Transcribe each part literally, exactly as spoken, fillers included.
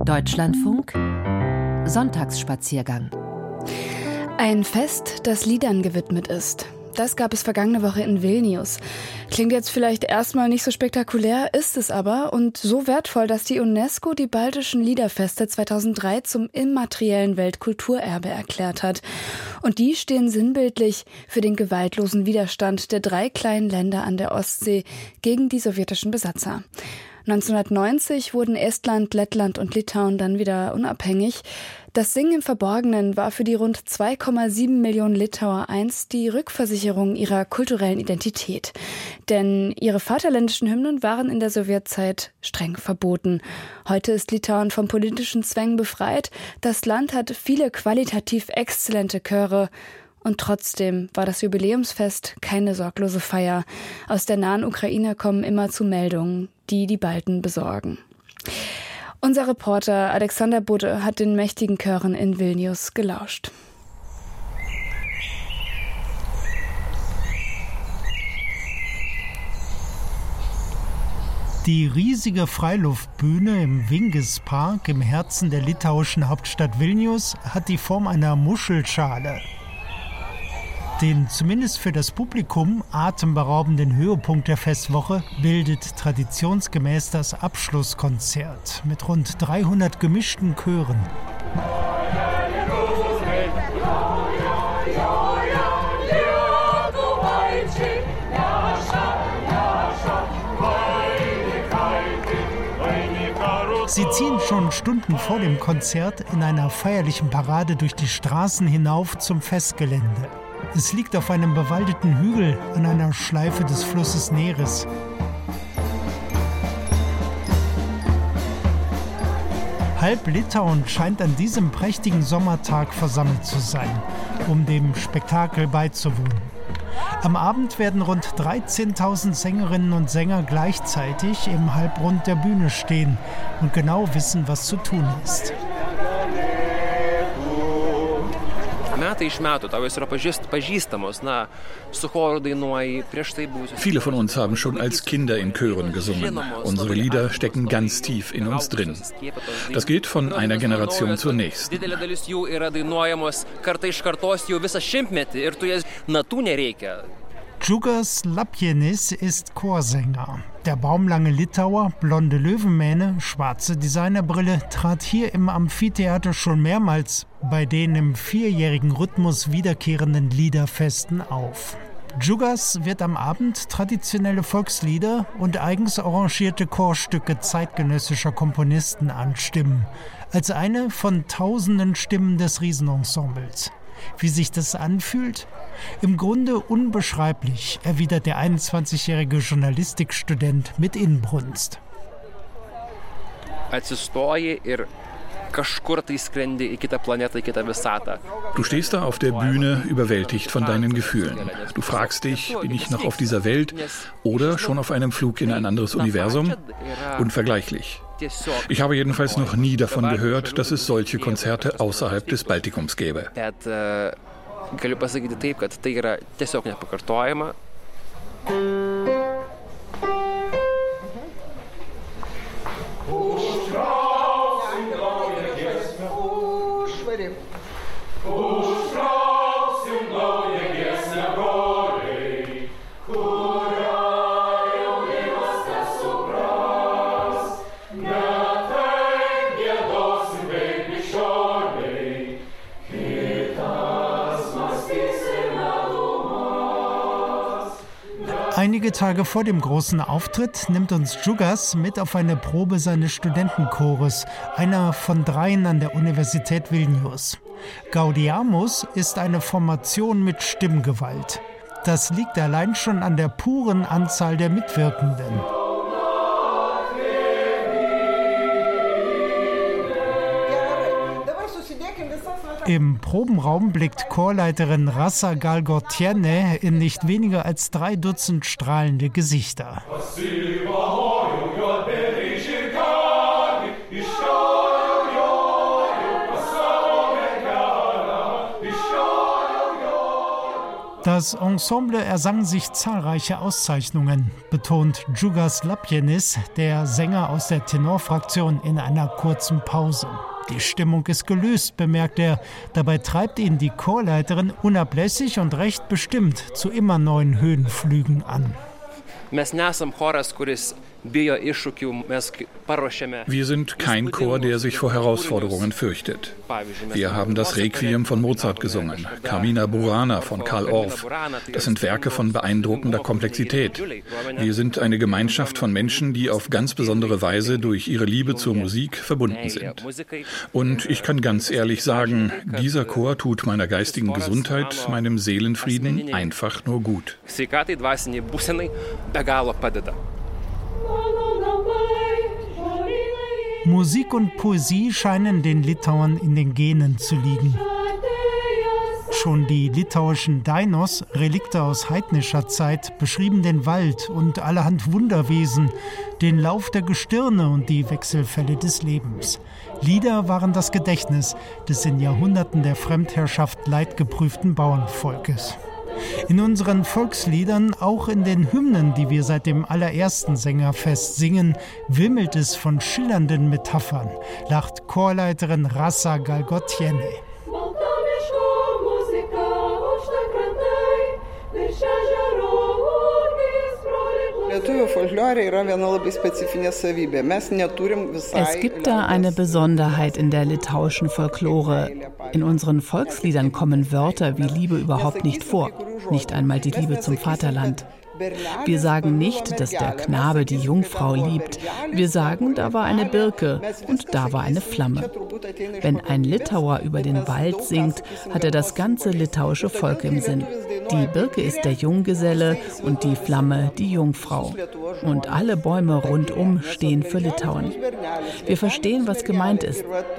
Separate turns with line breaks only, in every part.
Deutschlandfunk Sonntagsspaziergang.
Ein Fest, das Liedern gewidmet ist. Das gab es vergangene Woche in Vilnius. Klingt jetzt vielleicht erstmal nicht so spektakulär, ist es aber und so wertvoll, dass die UNESCO die baltischen Liederfeste zweitausenddrei zum immateriellen Weltkulturerbe erklärt hat. Und die stehen sinnbildlich für den gewaltlosen Widerstand der drei kleinen Länder an der Ostsee gegen die sowjetischen Besatzer. neunzehnhundertneunzig wurden Estland, Lettland und Litauen dann wieder unabhängig. Das Singen im Verborgenen war für die rund zwei Komma sieben Millionen Litauer einst die Rückversicherung ihrer kulturellen Identität. Denn ihre vaterländischen Hymnen waren in der Sowjetzeit streng verboten. Heute ist Litauen vom politischen Zwängen befreit. Das Land hat viele qualitativ exzellente Chöre. Und trotzdem war das Jubiläumsfest keine sorglose Feier. Aus der nahen Ukraine kommen immer zu Meldungen, die die Balten besorgen. Unser Reporter Alexander Budde hat den mächtigen Chören in Vilnius gelauscht.
Die riesige Freiluftbühne im Vingis Park im Herzen der litauischen Hauptstadt Vilnius hat die Form einer Muschelschale. Den zumindest für das Publikum atemberaubenden Höhepunkt der Festwoche bildet traditionsgemäß das Abschlusskonzert mit rund dreihundert gemischten Chören. Sie ziehen schon Stunden vor dem Konzert in einer feierlichen Parade durch die Straßen hinauf zum Festgelände. Es liegt auf einem bewaldeten Hügel an einer Schleife des Flusses Neris. Halb Litauen scheint an diesem prächtigen Sommertag versammelt zu sein, um dem Spektakel beizuwohnen. Am Abend werden rund dreizehntausend Sängerinnen und Sänger gleichzeitig im Halbrund der Bühne stehen und genau wissen, was zu tun ist.
Viele von uns haben schon als Kinder in Chören gesungen. Unsere Lieder stecken ganz tief in uns drin. Das geht von einer Generation zur nächsten.
Džiugas Lapienis ist Chorsänger. Der baumlange Litauer, blonde Löwenmähne, schwarze Designerbrille, trat hier im Amphitheater schon mehrmals bei den im vierjährigen Rhythmus wiederkehrenden Liederfesten auf. Džiugas wird am Abend traditionelle Volkslieder und eigens arrangierte Chorstücke zeitgenössischer Komponisten anstimmen, als eine von tausenden Stimmen des Riesenensembles. Wie sich das anfühlt? Im Grunde unbeschreiblich, erwidert der einundzwanzigjährige Journalistikstudent mit Inbrunst.
Du stehst da auf der Bühne, überwältigt von deinen Gefühlen. Du fragst dich, bin ich noch auf dieser Welt oder schon auf einem Flug in ein anderes Universum? Unvergleichlich. Ich habe jedenfalls noch nie davon gehört, dass es solche Konzerte außerhalb des Baltikums gäbe.
Einige Tage vor dem großen Auftritt nimmt uns Džiugas mit auf eine Probe seines Studentenchores, einer von dreien an der Universität Vilnius. Gaudiamus ist eine Formation mit Stimmgewalt. Das liegt allein schon an der puren Anzahl der Mitwirkenden. Im Probenraum blickt Chorleiterin Rasa Galgortiene in nicht weniger als drei Dutzend strahlende Gesichter. Das Ensemble ersang sich zahlreiche Auszeichnungen, betont Djugas Lapjenis, der Sänger aus der Tenorfraktion, in einer kurzen Pause. Die Stimmung ist gelöst, bemerkt er. Dabei treibt ihn die Chorleiterin unablässig und recht bestimmt zu immer neuen Höhenflügen an.
Wir sind kein Chor, der sich vor Herausforderungen fürchtet. Wir haben das Requiem von Mozart gesungen, Carmina Burana von Karl Orff. Das sind Werke von beeindruckender Komplexität. Wir sind eine Gemeinschaft von Menschen, die auf ganz besondere Weise durch ihre Liebe zur Musik verbunden sind. Und ich kann ganz ehrlich sagen, dieser Chor tut meiner geistigen Gesundheit, meinem Seelenfrieden einfach nur gut.
Musik und Poesie scheinen den Litauern in den Genen zu liegen. Schon die litauischen Dainos, Relikte aus heidnischer Zeit, beschrieben den Wald und allerhand Wunderwesen, den Lauf der Gestirne und die Wechselfälle des Lebens. Lieder waren das Gedächtnis des in Jahrhunderten der Fremdherrschaft leidgeprüften Bauernvolkes. In unseren Volksliedern, auch in den Hymnen, die wir seit dem allerersten Sängerfest singen, wimmelt es von schillernden Metaphern, lacht Chorleiterin Rasa Galgotiene.
Es gibt da eine Besonderheit in der litauischen Folklore. In unseren Volksliedern kommen Wörter wie Liebe überhaupt nicht vor, nicht einmal die Liebe zum Vaterland. Wir sagen nicht, dass der Knabe die Jungfrau liebt. Wir sagen, da war eine Birke und da war eine Flamme. Wenn ein Litauer über den Wald singt, hat er das ganze litauische Volk im Sinn. Die Birke ist der Junggeselle und die Flamme die Jungfrau. Und alle Bäume rundum stehen für Litauen. Wir verstehen, was gemeint ist.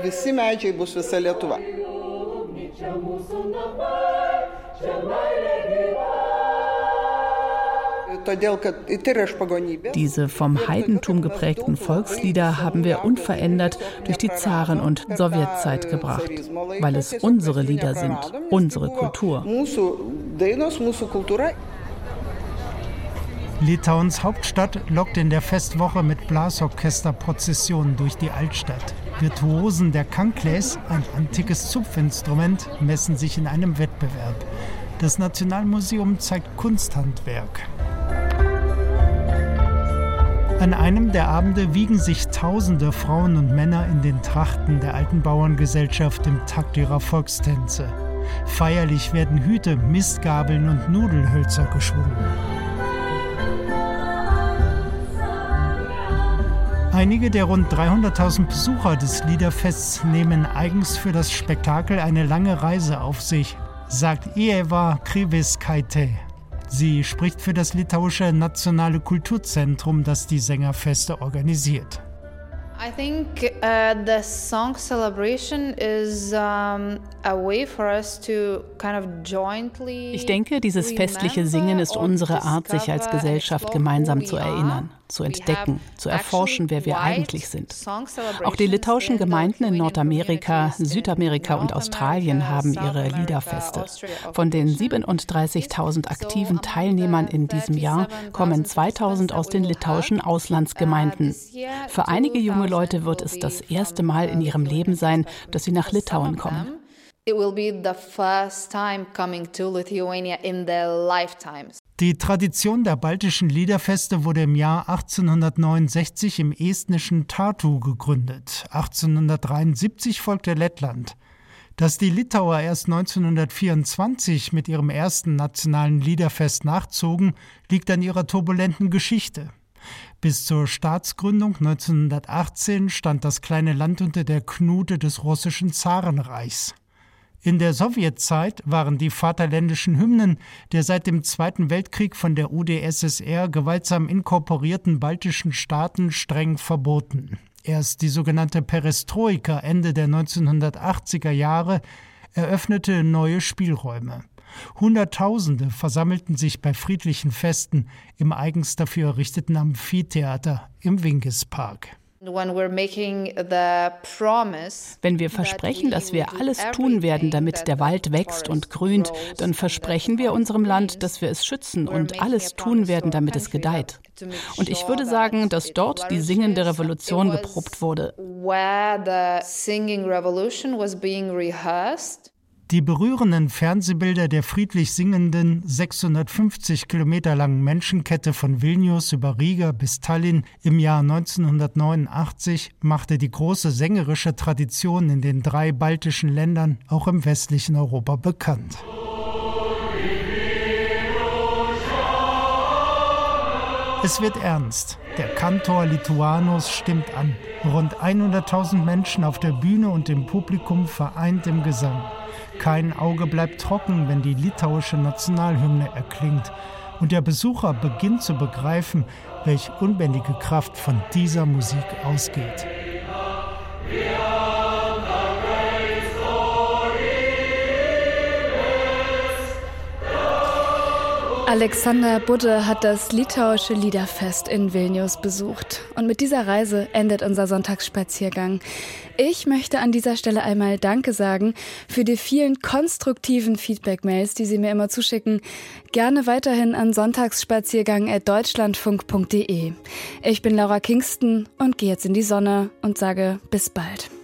Diese vom Heidentum geprägten Volkslieder haben wir unverändert durch die Zaren- und Sowjetzeit gebracht, weil es unsere Lieder sind, unsere Kultur.
Litauens Hauptstadt lockt in der Festwoche mit Blasorchesterprozessionen durch die Altstadt. Virtuosen der Kankles, ein antikes Zupfinstrument, messen sich in einem Wettbewerb. Das Nationalmuseum zeigt Kunsthandwerk. An einem der Abende wiegen sich tausende Frauen und Männer in den Trachten der alten Bauerngesellschaft im Takt ihrer Volkstänze. Feierlich werden Hüte, Mistgabeln und Nudelhölzer geschwungen. Einige der rund dreihunderttausend Besucher des Liederfests nehmen eigens für das Spektakel eine lange Reise auf sich, sagt Ieva Kriveskaitai. Sie spricht für das litauische Nationale Kulturzentrum, das die Sängerfeste organisiert.
I think uh, the song celebration is um, a way for us to kind of jointly.
Ich denke, dieses festliche Singen ist unsere Art, sich als Gesellschaft gemeinsam zu erinnern, zu entdecken, zu erforschen, wer wir eigentlich sind. Auch die litauischen Gemeinden in Nordamerika, Südamerika und Australien haben ihre Liederfeste. Von den siebenunddreißigtausend aktiven Teilnehmern in diesem Jahr kommen zweitausend aus den litauischen Auslandsgemeinden. Für einige junge Leute wird es das erste Mal in ihrem Leben sein, dass sie nach Litauen kommen.
It will be the first time coming to Lithuania in their lifetimes.
Die Tradition der baltischen Liederfeste wurde im Jahr achtzehnhundertneunundsechzig im estnischen Tartu gegründet. achtzehnhundertdreiundsiebzig folgte Lettland. Dass die Litauer erst neunzehnhundertvierundzwanzig mit ihrem ersten nationalen Liederfest nachzogen, liegt an ihrer turbulenten Geschichte. Bis zur Staatsgründung neunzehnhundertachtzehn stand das kleine Land unter der Knute des russischen Zarenreichs. In der Sowjetzeit waren die vaterländischen Hymnen der seit dem Zweiten Weltkrieg von der U d S S R gewaltsam inkorporierten baltischen Staaten streng verboten. Erst die sogenannte Perestroika Ende der neunzehnhundertachtziger Jahre eröffnete neue Spielräume. Hunderttausende versammelten sich bei friedlichen Festen im eigens dafür errichteten Amphitheater im Wingispark.
Wenn wir versprechen, dass wir alles tun werden, damit der Wald wächst und grünt, dann versprechen wir unserem Land, dass wir es schützen und alles tun werden, damit es gedeiht. Und ich würde sagen, dass dort die singende Revolution geprobt wurde.
Die berührenden Fernsehbilder der friedlich singenden, sechshundertfünfzig Kilometer langen Menschenkette von Vilnius über Riga bis Tallinn im Jahr neunzehnhundertneunundachtzig machte die große sängerische Tradition in den drei baltischen Ländern auch im westlichen Europa bekannt. Es wird ernst. Der Kantor Lituanos stimmt an. Rund hunderttausend Menschen auf der Bühne und im Publikum vereint im Gesang. Kein Auge bleibt trocken, wenn die litauische Nationalhymne erklingt. Und der Besucher beginnt zu begreifen, welch unbändige Kraft von dieser Musik ausgeht.
Alexander Budde hat das litauische Liederfest in Vilnius besucht. Und mit dieser Reise endet unser Sonntagsspaziergang. Ich möchte an dieser Stelle einmal Danke sagen für die vielen konstruktiven Feedback-Mails, die Sie mir immer zuschicken. Gerne weiterhin an sonntagsspaziergang at deutschlandfunk punkt de. Ich bin Laura Kingston und gehe jetzt in die Sonne und sage bis bald.